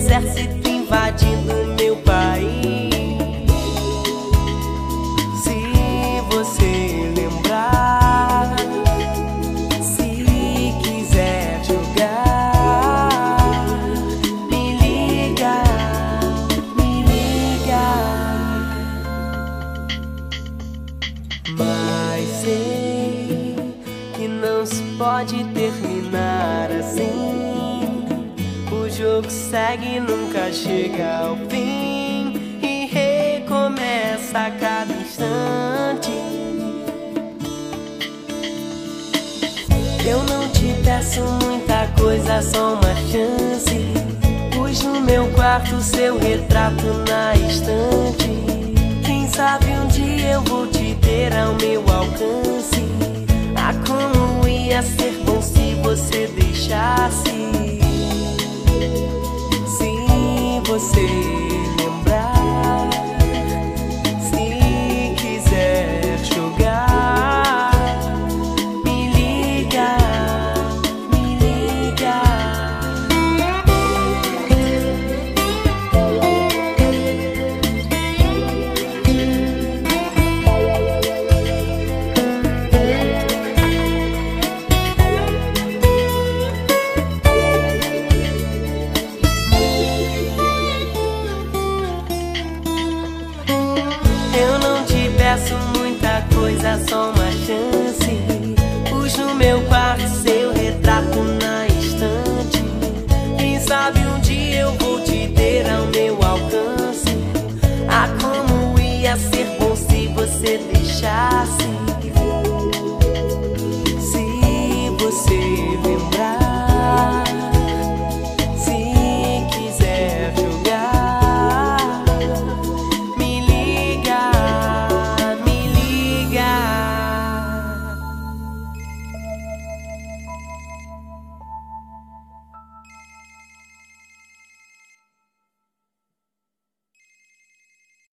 exército invadindo meu país. Se você lembrar, se quiser jogar, me liga, me liga. Mas sei que não se pode terminar assim. O jogo segue, nunca chega ao fim e recomeça a cada instante. Eu não te peço muita coisa, só uma chance. Pus no meu quarto seu retrato na estante. Quem sabe um dia eu vou te ter ao meu alcance. Ah, como ia ser bom se você deixasse. Se você lembrar, se quiser jogar, me liga, me liga. Eu não te peço muita coisa, só uma chance. Pus no meu quarto seu retrato na estante. Quem sabe um dia eu vou te ter ao meu alcance. Ah, como ia ser bom se você deixasse.